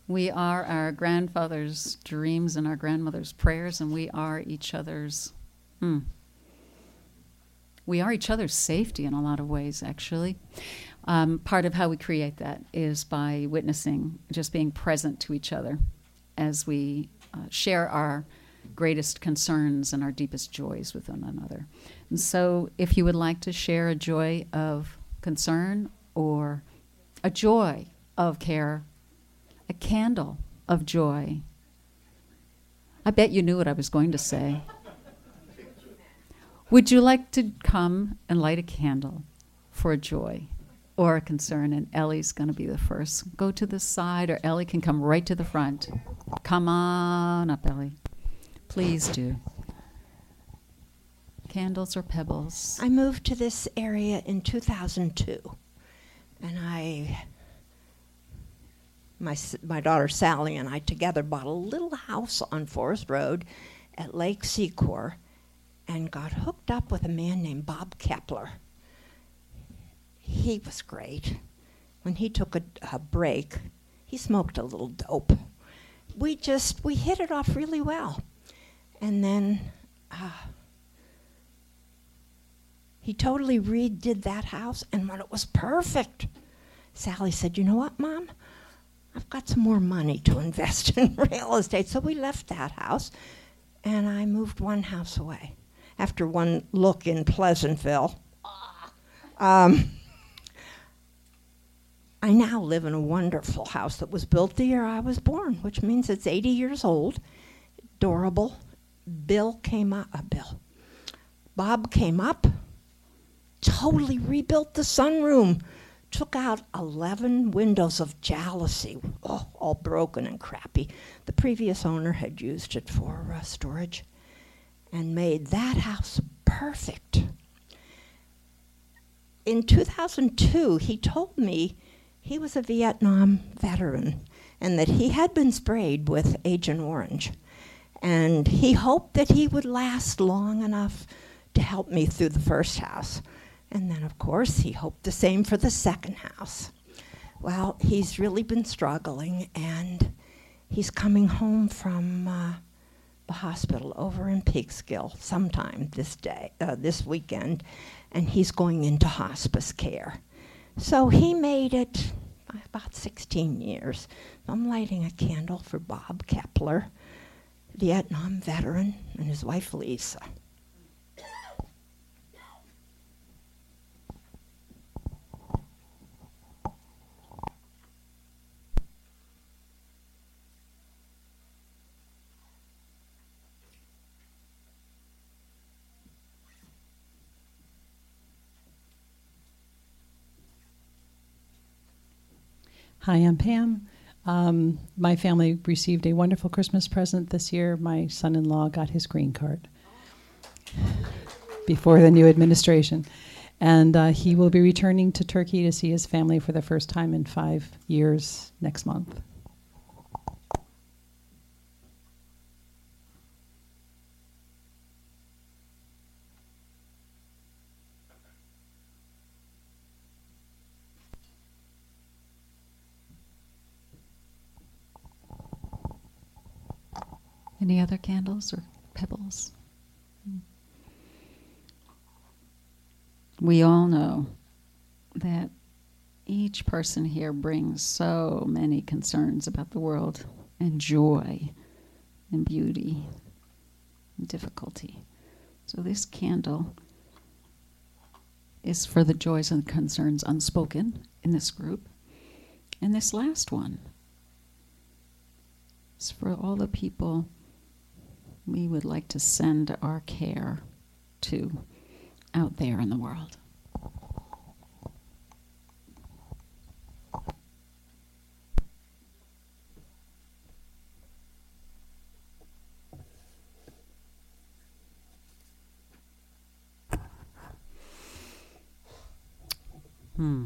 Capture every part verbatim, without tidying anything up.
We are our grandfather's dreams and our grandmother's prayers, and we are each other's, hmm, we are each other's safety in a lot of ways, actually. Um, part of how we create that is by witnessing, just being present to each other as we uh, share our greatest concerns and our deepest joys with one another. And so if you would like to share a joy of concern or a joy of care, a candle of joy. I bet you knew what I was going to say. Would you like to come and light a candle for a joy or a concern? And Ellie's going to be the first. Go to the side, or Ellie can come right to the front. Come on up, Ellie. Please do. Candles or pebbles? I moved to this area in two thousand two, and I, my my daughter Sally and I together bought a little house on Forest Road at Lake Secor, and got hooked up with a man named Bob Kepler. He was great. When he took a, a break, he smoked a little dope. We just, we hit it off really well. And then uh, he totally redid that house, and when it was perfect, Sally said, you know what, Mom? I've got some more money to invest in real estate. So we left that house, and I moved one house away. After one look in Pleasantville, um, I now live in a wonderful house that was built the year I was born, which means it's eighty years old, adorable. Bill came up, uh, Bill, Bob came up, totally rebuilt the sunroom, took out eleven windows of jalousie, oh, all broken and crappy. The previous owner had used it for uh, storage, and made that house perfect. In two thousand two, he told me he was a Vietnam veteran and that he had been sprayed with Agent Orange. And he hoped that he would last long enough to help me through the first house. And then, of course, he hoped the same for the second house. Well, he's really been struggling, and he's coming home from uh, the hospital over in Peekskill sometime this day, uh, this weekend, and he's going into hospice care. So he made it about sixteen years. I'm lighting a candle for Bob Kepler, Vietnam veteran, and his wife Lisa. Hi, I'm Pam. Um, my family received a wonderful Christmas present this year. My son-in-law got his green card before the new administration. And uh, he will be returning to Turkey to see his family for the first time in five years next month. Any other candles or pebbles? We all know that each person here brings so many concerns about the world, and joy, and beauty, and difficulty. So this candle is for the joys and concerns unspoken in this group. And this last one is for all the people we would like to send our care to out there in the world. Hmm.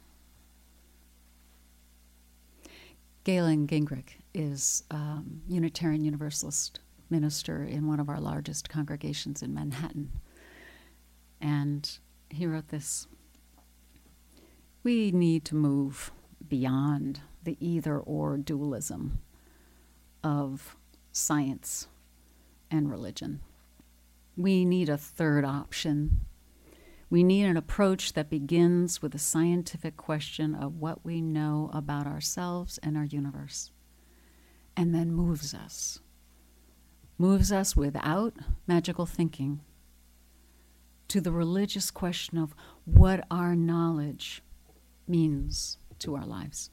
Galen Gingrich is um, Unitarian Universalist minister in one of our largest congregations in Manhattan. And he wrote this: we need to move beyond the either-or dualism of science and religion. We need a third option. We need an approach that begins with a scientific question of what we know about ourselves and our universe, and then moves us, moves us without magical thinking to the religious question of what our knowledge means to our lives.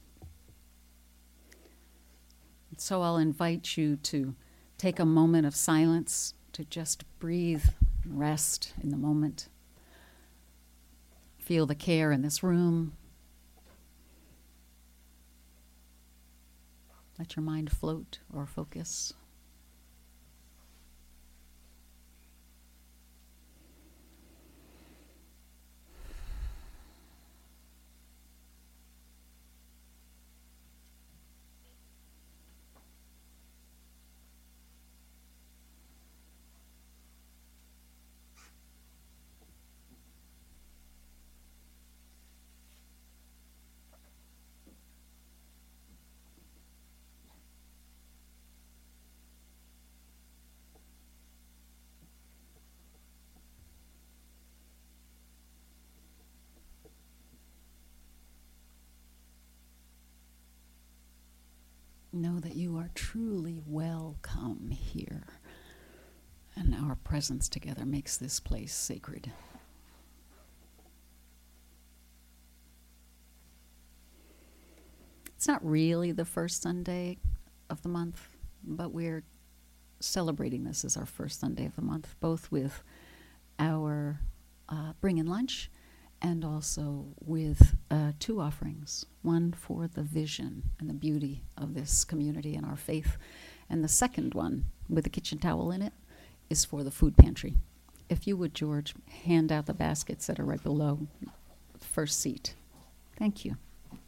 So I'll invite you to take a moment of silence to just breathe and rest in the moment. Feel the care in this room. Let your mind float or focus. Know that you are truly welcome here, and our presence together makes this place sacred. It's not really the first Sunday of the month, but we're celebrating this as our first Sunday of the month, both with our uh, Bring in Lunch and also with uh, two offerings, one for the vision and the beauty of this community and our faith, and the second one, with a kitchen towel in it, is for the food pantry. If you would, George, hand out the baskets that are right below the first seat. Thank you.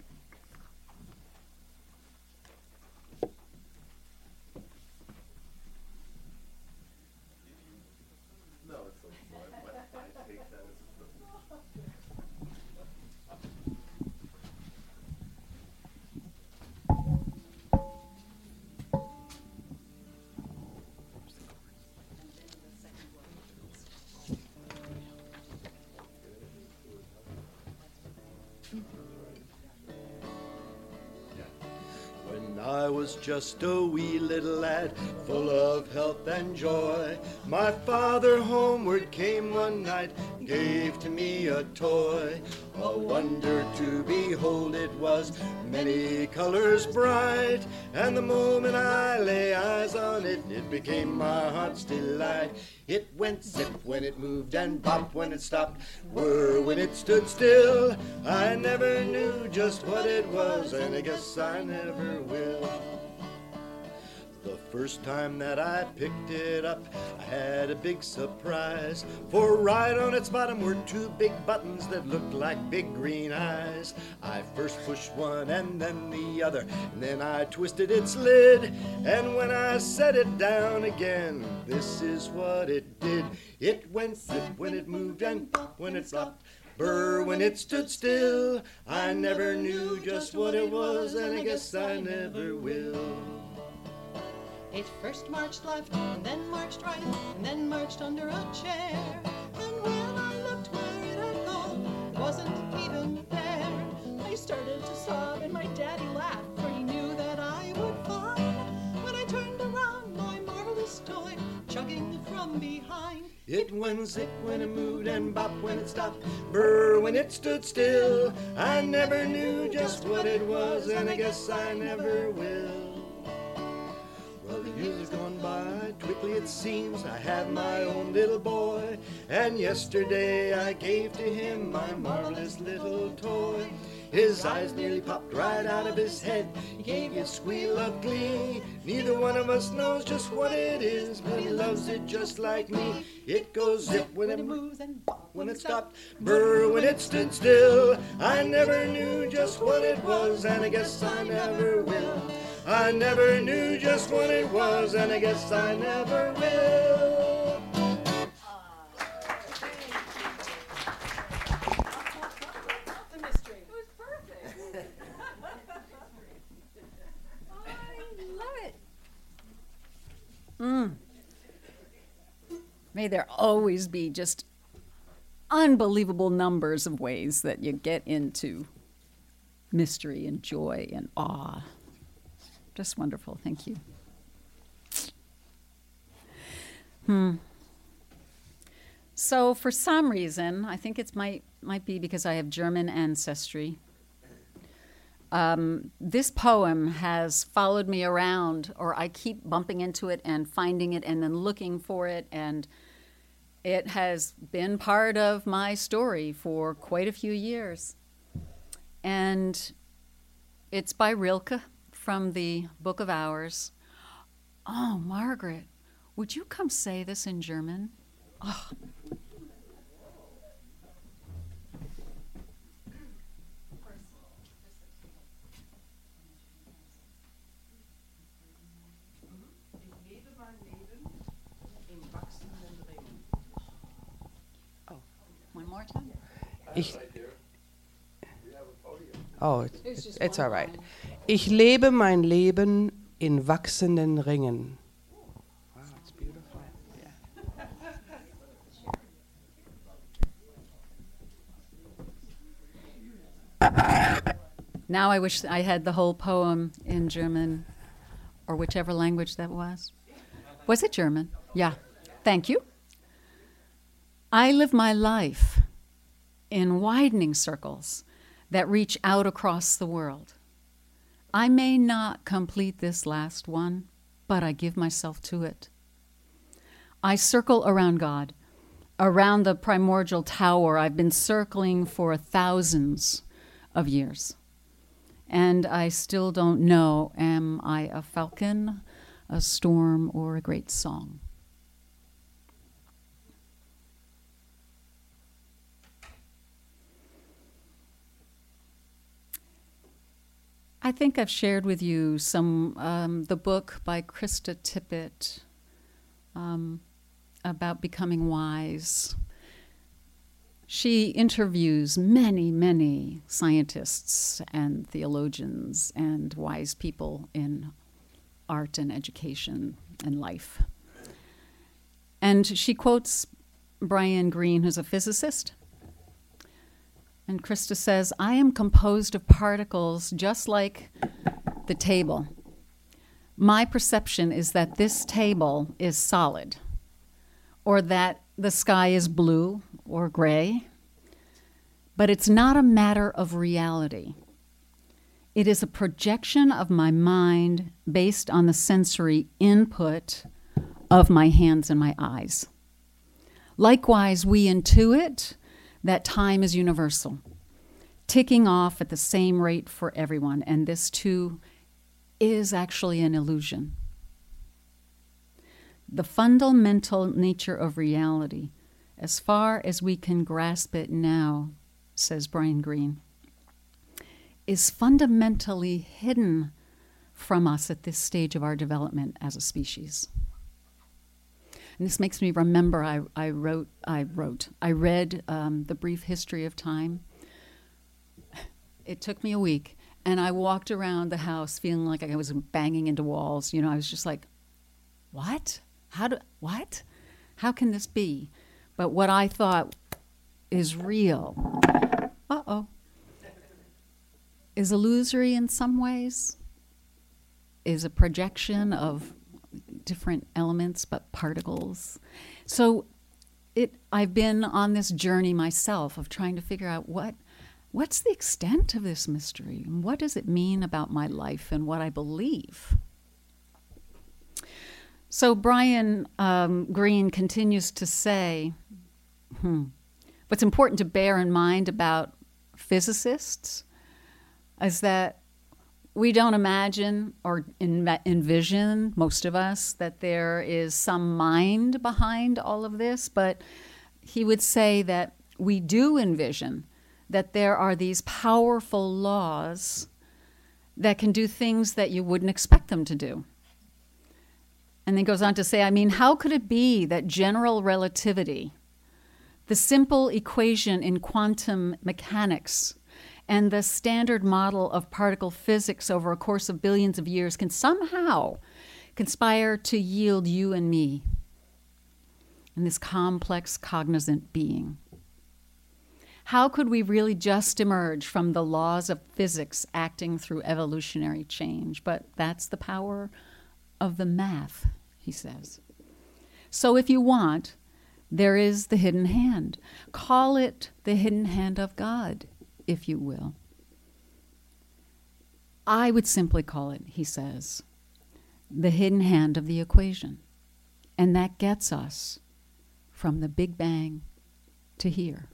I was just a wee little lad, full of health and joy. My father homeward came one night, gave to me a toy. A wonder to behold it was, many colors bright. And the moment I lay eyes on it, it became my heart's delight. It went zip when it moved and bop when it stopped, whir when it stood still. I never knew just what it was, and I guess I never will. The first time that I picked it up, I had a big surprise. For right on its bottom were two big buttons that looked like big green eyes. I first pushed one and then the other, and then I twisted its lid. And when I set it down again, this is what it did. It went zip when it moved and pop when it stopped, burr when it stood still. I never knew just what it was, and I guess I never will. It first marched left, and then marched right, and then marched under a chair. And when I looked where it had gone, it wasn't even there. I started to sob, and my daddy laughed, for he knew that I would find. When I turned around, my marvelous toy chugging from behind. It went zip when it moved and bop when it stopped, burr when it stood still. I never knew just what it was, and I guess I never will. Well, the years have gone by, quickly it seems. I had my own little boy, and yesterday I gave to him my marvelous little toy. His eyes nearly popped right out of his head. He gave me a squeal of glee. Neither one of us knows just what it is, but he loves it just like me. It goes zip when it moves and bop when it stopped, burr when it stood still. I never knew just what it was, and I guess I never will. I never knew just what it was, and I guess I never will. The mystery. It was perfect. May there always be just unbelievable numbers of ways that you get into mystery and joy and awe. Just wonderful. Thank you. Hmm. So for some reason, I think it might might be because I have German ancestry, um, this poem has followed me around, or I keep bumping into it and finding it and then looking for it, and it has been part of my story for quite a few years. And it's by Rilke from the Book of Hours. Oh, Margaret, would you come say this in German? Oh. One more time? Ich, oh, it's, it's all right. Ich lebe mein Leben in wachsenden Ringen. Wow, it's beautiful. Yeah. Now I wish I had the whole poem in German, or whichever language that was. Was it German? Yeah. Thank you. I live my life in widening circles that reach out across the world. I may not complete this last one, but I give myself to it. I circle around God, around the primordial tower I've been circling for thousands of years. And I still don't know, am I a falcon, a storm, or a great song? I think I've shared with you some um, the book by Krista Tippett um, about becoming wise. She interviews many, many scientists and theologians and wise people in art and education and life. And she quotes Brian Greene, who's a physicist. And Krista says, I am composed of particles just like the table. My perception is that this table is solid, or that the sky is blue or gray, but it's not a matter of reality. It is a projection of my mind based on the sensory input of my hands and my eyes. Likewise, we intuit that time is universal, ticking off at the same rate for everyone, and this too is actually an illusion. The fundamental nature of reality, as far as we can grasp it now, says Brian Greene, is fundamentally hidden from us at this stage of our development as a species. And this makes me remember I, I wrote, I wrote, I read um, The Brief History of Time. It took me a week, and I walked around the house feeling like I was banging into walls. You know, I was just like, what? How do, what? How can this be? But what I thought is real, uh-oh, is illusory in some ways, is a projection of different elements, but particles. So it, I've been on this journey myself of trying to figure out what, what's the extent of this mystery, and what does it mean about my life and what I believe? So Brian um, Greene continues to say, hmm, what's important to bear in mind about physicists is that we don't imagine or envision, most of us, that there is some mind behind all of this, but he would say that we do envision that there are these powerful laws that can do things that you wouldn't expect them to do. And then goes on to say, I mean, how could it be that general relativity, the simple equation in quantum mechanics, and the standard model of particle physics over a course of billions of years can somehow conspire to yield you and me and this complex cognizant being. How could we really just emerge from the laws of physics acting through evolutionary change? But that's the power of the math, he says. So if you want, there is the hidden hand. Call it the hidden hand of God, if you will. I would simply call it, he says, the hidden hand of the equation. And that gets us from the Big Bang to here.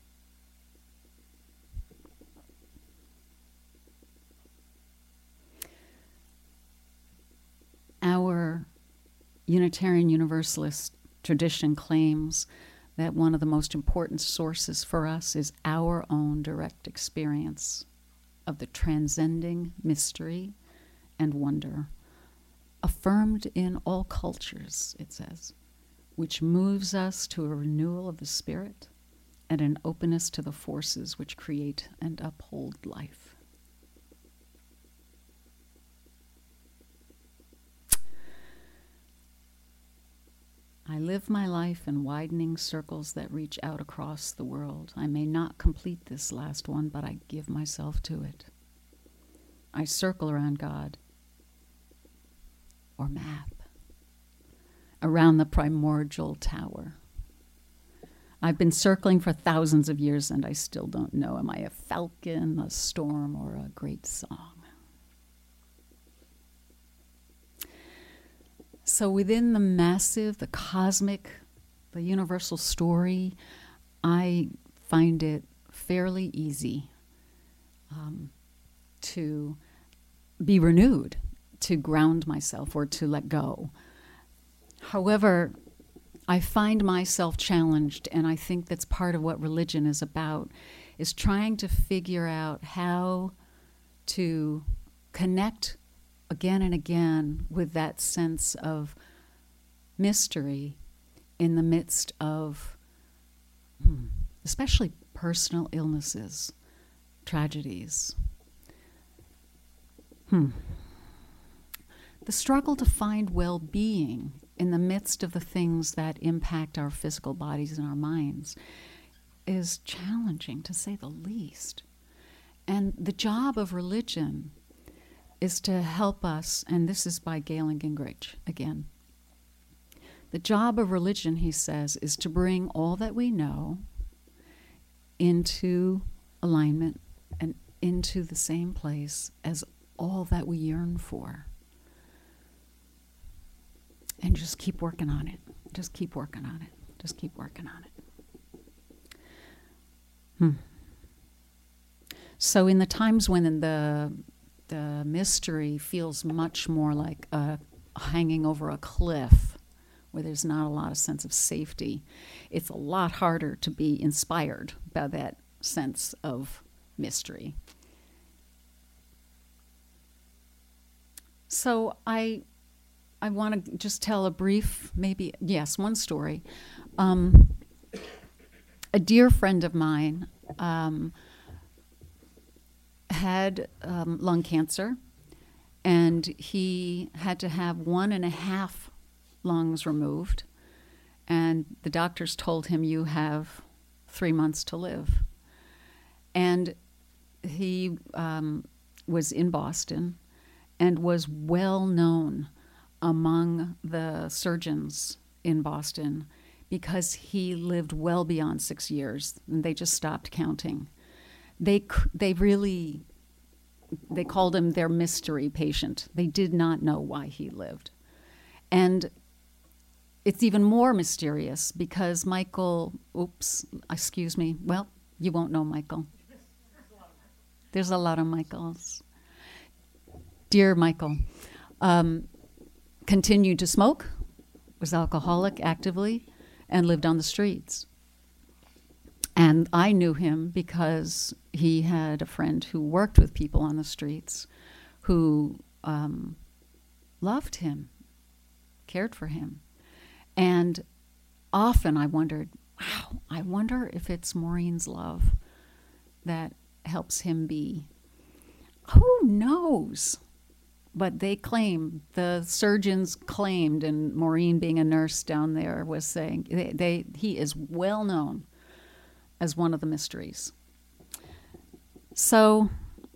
Our Unitarian Universalist tradition claims that one of the most important sources for us is our own direct experience of the transcending mystery and wonder, affirmed in all cultures, it says, which moves us to a renewal of the spirit and an openness to the forces which create and uphold life. I live my life in widening circles that reach out across the world. I may not complete this last one, but I give myself to it. I circle around God, or map, around the primordial tower. I've been circling for thousands of years and I still don't know. Am I a falcon, a storm, or a great song? So within the massive, the cosmic, the universal story, I find it fairly easy um, to be renewed, to ground myself or to let go. However, I find myself challenged, and I think that's part of what religion is about, is trying to figure out how to connect again and again with that sense of mystery in the midst of hmm, especially personal illnesses, tragedies. Hmm. The struggle to find well-being in the midst of the things that impact our physical bodies and our minds is challenging, to say the least. And the job of religion is to help us, and this is by Galen Gingrich again. The job of religion, he says, is to bring all that we know into alignment and into the same place as all that we yearn for. And just keep working on it. Just keep working on it. Just keep working on it. Hmm. So in the times when the the mystery feels much more like a hanging over a cliff where there's not a lot of sense of safety, it's a lot harder to be inspired by that sense of mystery. So I I want to just tell a brief, maybe, yes, one story. Um, a dear friend of mine um, had um, lung cancer, and he had to have one and a half lungs removed, and the doctors told him, you have three months to live. And he um, was in Boston and was well known among the surgeons in Boston because he lived well beyond six years, and they just stopped counting. They they really, they called him their mystery patient. They did not know why he lived. And it's even more mysterious because Michael, oops, excuse me, well, you won't know Michael. There's a lot of Michaels. Dear Michael, um, continued to smoke, was alcoholic actively, and lived on the streets. And I knew him because he had a friend who worked with people on the streets who um, loved him, cared for him. And often I wondered, wow, I wonder if it's Maureen's love that helps him be. Who knows? but they claim, the surgeons claimed, and Maureen being a nurse down there was saying, they, they he is well known as one of the mysteries. So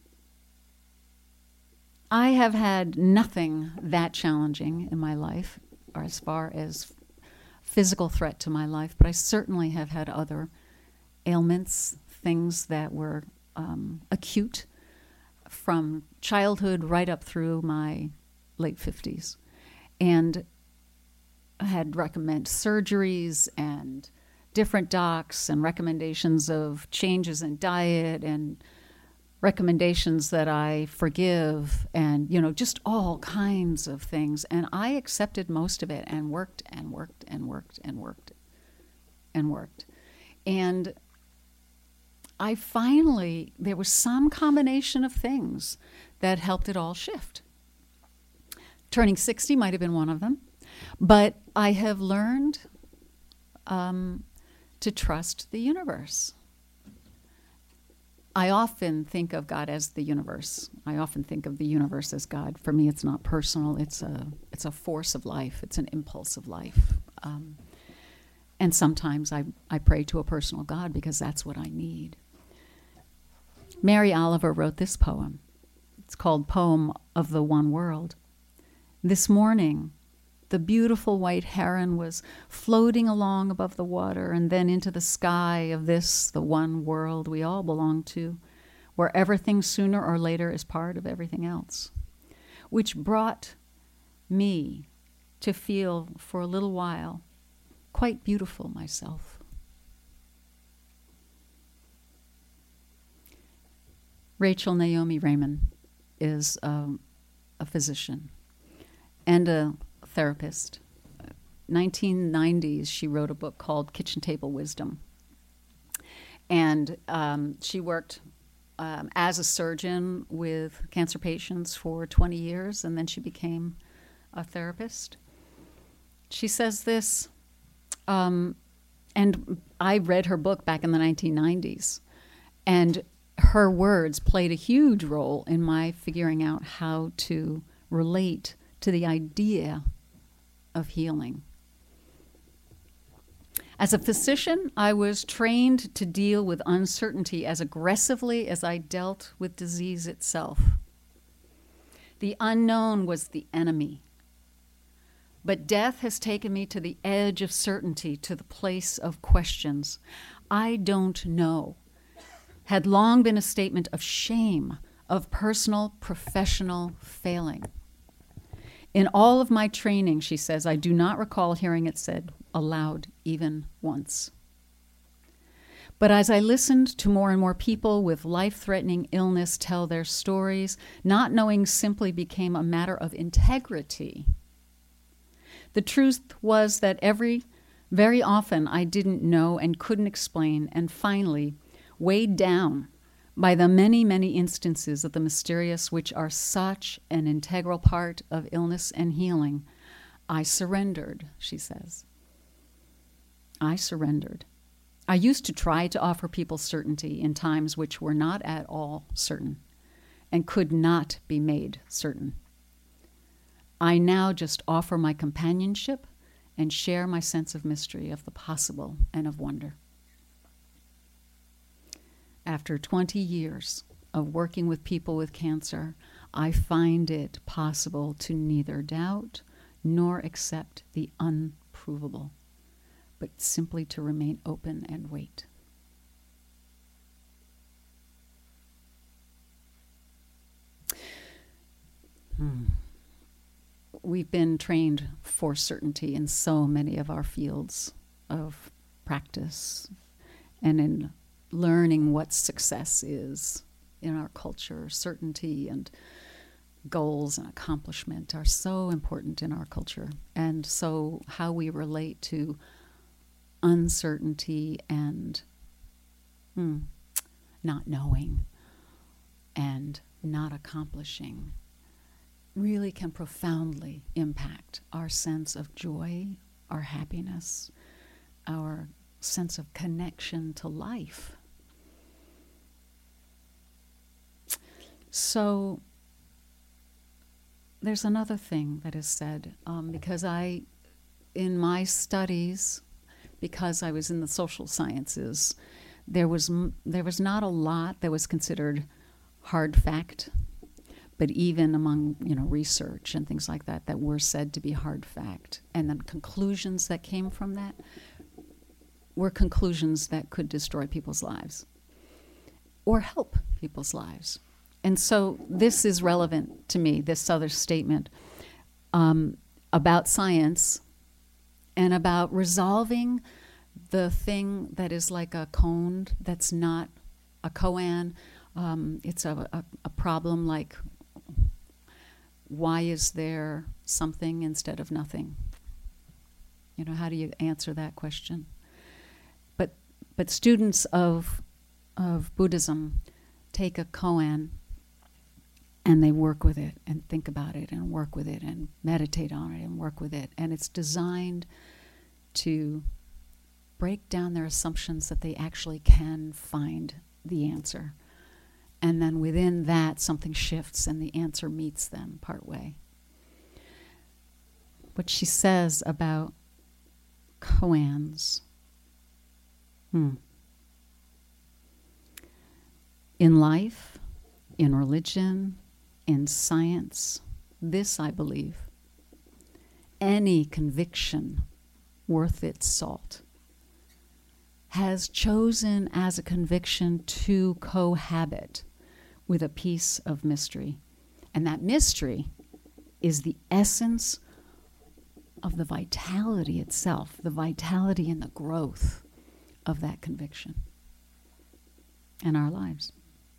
I have had nothing that challenging in my life, or as far as physical threat to my life, but I certainly have had other ailments, things that were um, acute from childhood right up through my late fifties. And I had recommend surgeries and different docs and recommendations of changes in diet and recommendations that I forgive and, you know, just all kinds of things. And I accepted most of it and worked and worked and worked and worked and worked. And I finally, there was some combination of things that helped it all shift. Turning sixty might have been one of them, but I have learned um, to trust the universe. I often think of God as the universe. I often think of the universe as God. For me, it's not personal. It's a it's a force of life. It's an impulse of life. Um, and sometimes I, I pray to a personal God because that's what I need. Mary Oliver wrote this poem. It's called Poem of the One World. This morning, the beautiful white heron was floating along above the water and then into the sky of this, the one world we all belong to, where everything sooner or later is part of everything else, which brought me to feel for a little while quite beautiful myself. Rachel Naomi Raymond is um, a physician and a therapist. nineteen nineties, she wrote a book called Kitchen Table Wisdom. And um, she worked um, as a surgeon with cancer patients for twenty years, and then she became a therapist. She says this, um, and I read her book back in the nineteen nineties, and her words played a huge role in my figuring out how to relate to the idea of healing. As a physician, I was trained to deal with uncertainty as aggressively as I dealt with disease itself. The unknown was the enemy. But death has taken me to the edge of certainty, to the place of questions. I don't know had long been a statement of shame, of personal, professional failing. In all of my training, she says, I do not recall hearing it said aloud even once. But as I listened to more and more people with life-threatening illness tell their stories, not knowing simply became a matter of integrity. The truth was that every, very often I didn't know and couldn't explain, and finally, weighed down by the many, many instances of the mysterious which are such an integral part of illness and healing, I surrendered, she says. I surrendered. I used to try to offer people certainty in times which were not at all certain and could not be made certain. I now just offer my companionship and share my sense of mystery, of the possible and of wonder. After twenty years of working with people with cancer, I find it possible to neither doubt nor accept the unprovable, but simply to remain open and wait. Hmm. We've been trained for certainty in so many of our fields of practice and in learning what success is in our culture. Certainty and goals and accomplishment are so important in our culture. And so how we relate to uncertainty and hmm, not knowing and not accomplishing really can profoundly impact our sense of joy, our happiness, our sense of connection to life. So there's another thing that is said, um, because I, in my studies, because I was in the social sciences, there was m- there was not a lot that was considered hard fact, but even among, you know, research and things like that, that were said to be hard fact, and then conclusions that came from that were conclusions that could destroy people's lives or help people's lives. And so this is relevant to me, this other statement um, about science and about resolving the thing that is like a cone that's not a koan. Um, it's a, a, a problem like, why is there something instead of nothing? You know, how do you answer that question? But but students of of Buddhism take a koan and they work with it and think about it and work with it and meditate on it and work with it. And it's designed to break down their assumptions that they actually can find the answer. And then within that, something shifts and the answer meets them partway. What she says about koans. Hmm. In life, in religion, in science, this I believe, any conviction worth its salt has chosen as a conviction to cohabit with a piece of mystery. And that mystery is the essence of the vitality itself, the vitality and the growth of that conviction in our lives.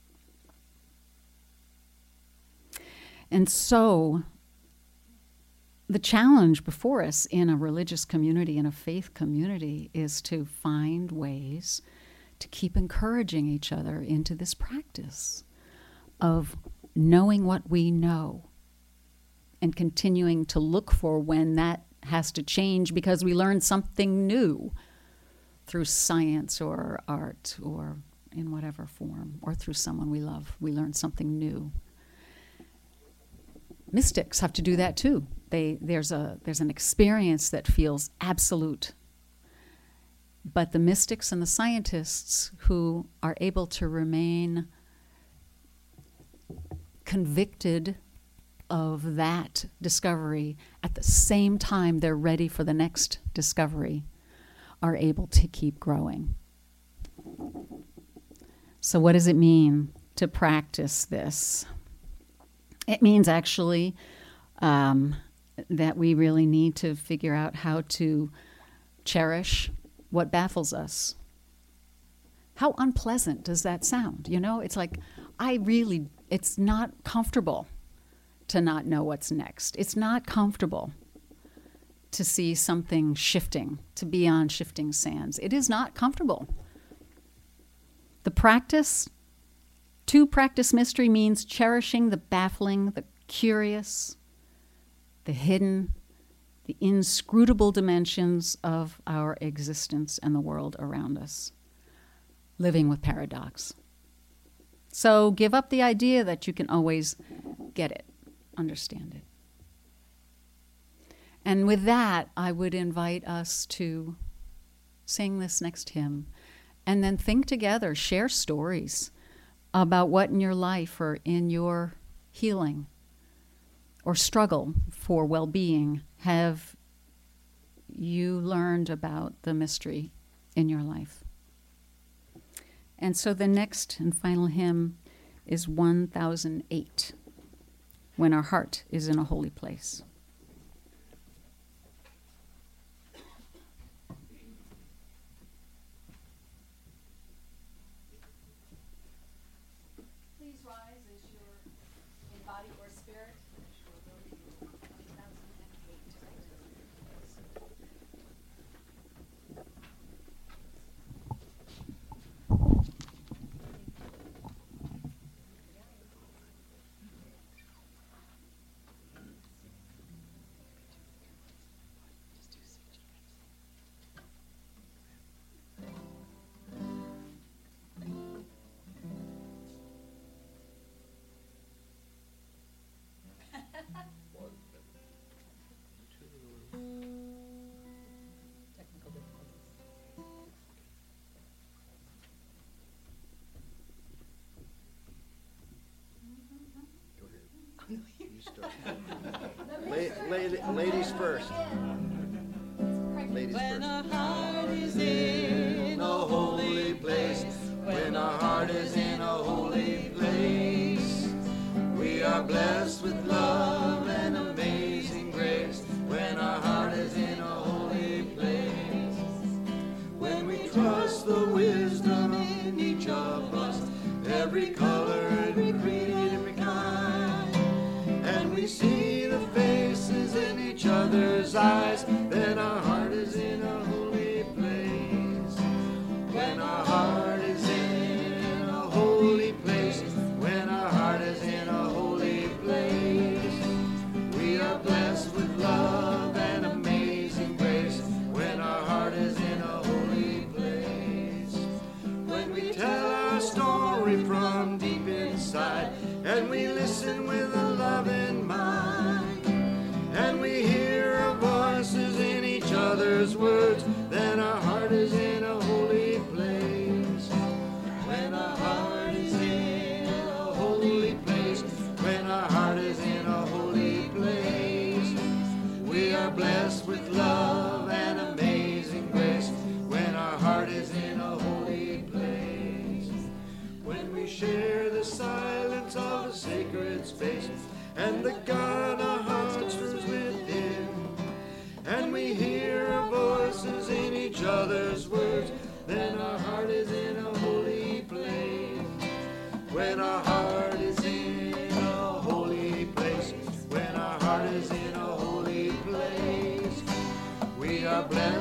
And so the challenge before us in a religious community, in a faith community, is to find ways to keep encouraging each other into this practice of knowing what we know and continuing to look for when that has to change because we learn something new through science or art or in whatever form, or through someone we love. We learn something new. Mystics have to do that too. They, there's a there's an experience that feels absolute. But the mystics and the scientists who are able to remain convicted of that discovery at the same time they're ready for the next discovery are able to keep growing. So what does it mean to practice this? It means actually um, that we really need to figure out how to cherish what baffles us. How unpleasant does that sound? You know, it's like, I really, it's not comfortable to not know what's next. It's not comfortable to see something shifting, to be on shifting sands. It is not comfortable. The practice, to practice mystery means cherishing the baffling, the curious, the hidden, the inscrutable dimensions of our existence and the world around us. Living with paradox. So give up the idea that you can always get it, understand it. And with that, I would invite us to sing this next hymn and then think together, share stories about what in your life or in your healing or struggle for well-being have you learned about the mystery in your life. And so the next and final hymn is one thousand eight, When Our Heart is in a Holy Place. Please rise as your in body or spirit. La- la- ladies first. Ladies When first. our heart is in a holy place, when our heart is in a holy place, we are blessed with love and amazing grace. When our heart is in a holy place, when we trust the wisdom in each of us, every color, every creed, every kind, and we see the faces in each other's eyes, then our heart is in a holy place. When our heart is in a holy place, when our heart is in a holy place, we are blessed with love and amazing grace. When our heart is in a holy place, when we tell our story from deep inside, and we listen with a love in mind, and we hear our voices in each other's words, then our heart is in a holy place. When our heart is in a holy place, when our heart is in a holy place, we are blessed with love and amazing grace. When our heart is in a holy place, when we share the silence of a sacred space, and the God our hearts lives within, and we hear our voices in each other's words, then our heart is in a holy place. When our heart is in a holy place, when our heart is in a holy place, we are blessed